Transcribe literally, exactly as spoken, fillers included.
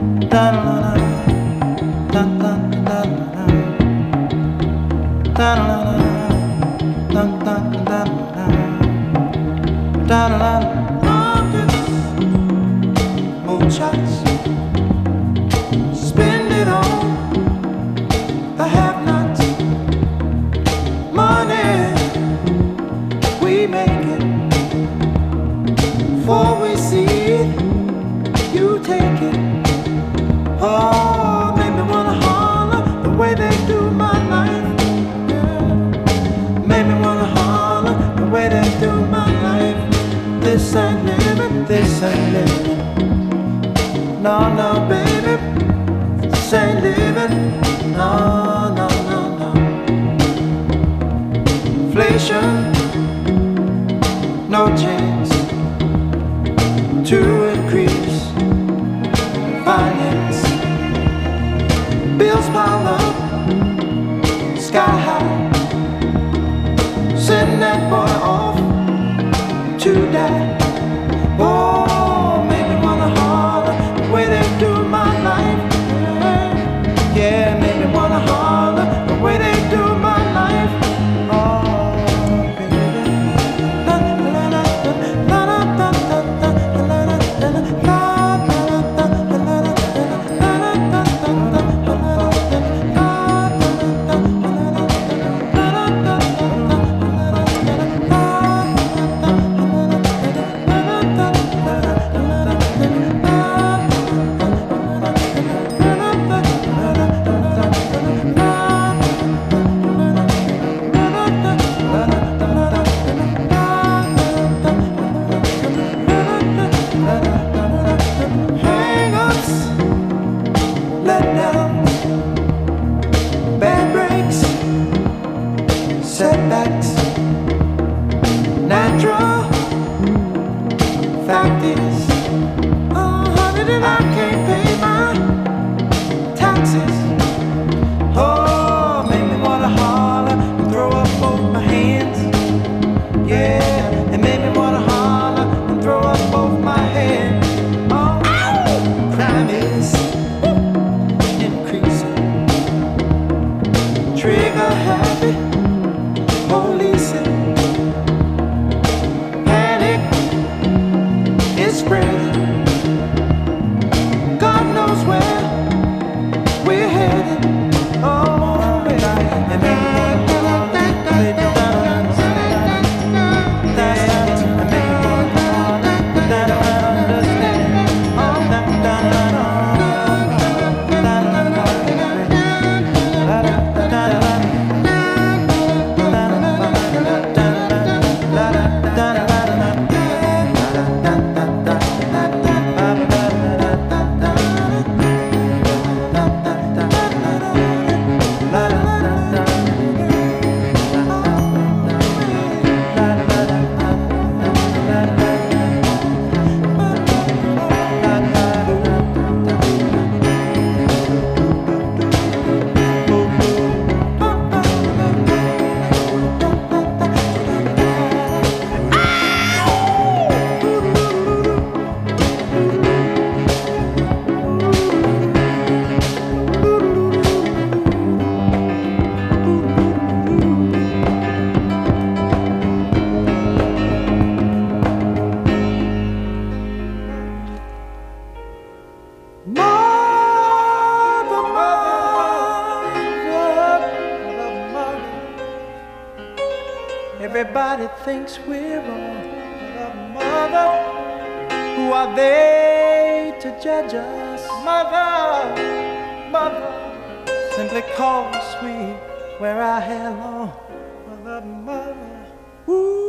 Moonshots, spend it on the have-nots. Money, we make it. Before we see it, you take it. Oh, make me wanna holler the way they do my life. Yeah. Make me wanna holler the way they do my life. This ain't living, this ain't living. No, no, baby, this ain't living. No, no, no, no. Inflation, no chance to increase finance. Bills pile up, sky high. Send that boy off to die. Oh, make me wanna holler the way they do my life. Yeah, make me wanna holler the way they do my life. Oh, baby. La la la la la la la la la la. Setbacks, natural. Fact is, oh honey, that I can't pay my taxes. Oh, make me wanna holler and throw up both my hands. Yeah, it made me wanna holler and throw up both my hands. Oh, ow! Crime is increasing. Trigger happy. Policing, panic is spreading. God knows where we're headed. Oh, baby, and make me wanna holler, they don't understand. That's how it make me wanna holler, they don't understand. Oh, da da da da da da da da da. Everybody thinks we're wrong, but mother, who are they to judge us? Mother, mother, simply cause we wear our hair long. Mother, mother, ooh.